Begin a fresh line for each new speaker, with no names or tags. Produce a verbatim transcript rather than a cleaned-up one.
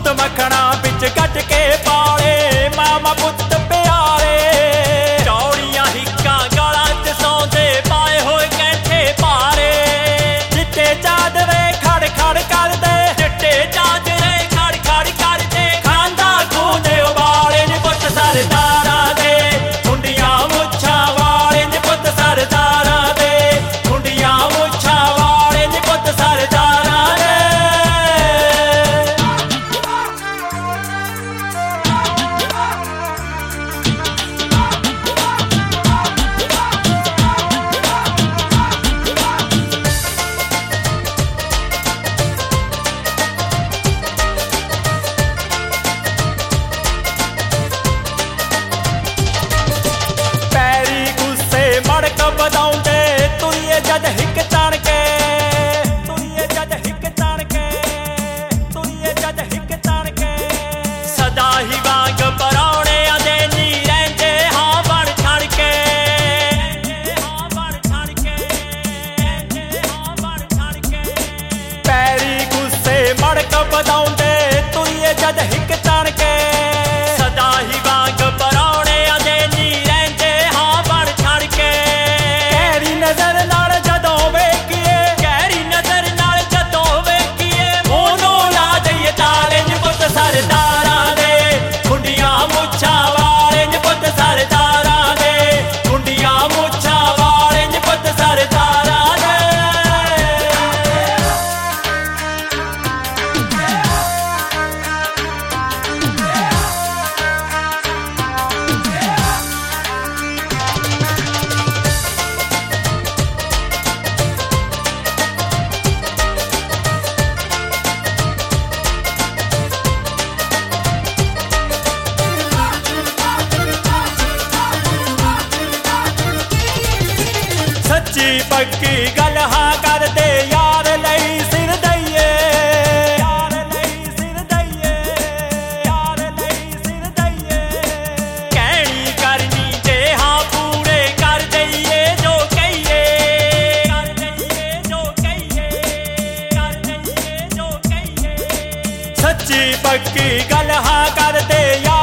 दुध मखना बिच कट के पाले मामा पुत प्यारे चौड़ियां हिक्कां गलां च सौंदे पाए होए कैंठे पारे चिट्टे चादरे खड़ खड़ करदे चिट्टे चादरे खड़ खड़ करदे खांदा खूंदे उबाले नी पुत सरदारां दे मुंडियां मुच्छां वाले नी पुत सरदारां दे मुंडियां मुच्छां वाले नी पुत सरदारां दे। बदाउंदे तुरिए जद हिक ताण के तुरिए जद हिक ताण के तुरिए जद हिक ताण के सदा ही वांग पराउणे अदे नी रहिंदे हां बण छण के हां बण छण के हां बण छण के पैरी गुस्से मड़क बदाउंदे तुरिए जद हिक ताण के सदा ही वांग पराउणे अदे नी रहिंदे हां बण छण के नजर नाल जदों वेखीए गहरी नजर नाल जदों वेखीए मोनो ला दईए ताले नी पुत सरदारां दे मुंडियां मुच्छां वाले नी पुत सरदारां दे मुंडियां मुच्छां वाले नी पुत सरदारां दे। सच्ची पक्की गल हाँ कर दे यार लई सिर दईए यार लई सिर दईए यार लई सिर दईए कहनी करनी जे हाँ पूरे कर दईए जो कहिए कर दईए जो कहिए कर दईए जो कहिए सच्ची पक्की गल हाँ कर दे यार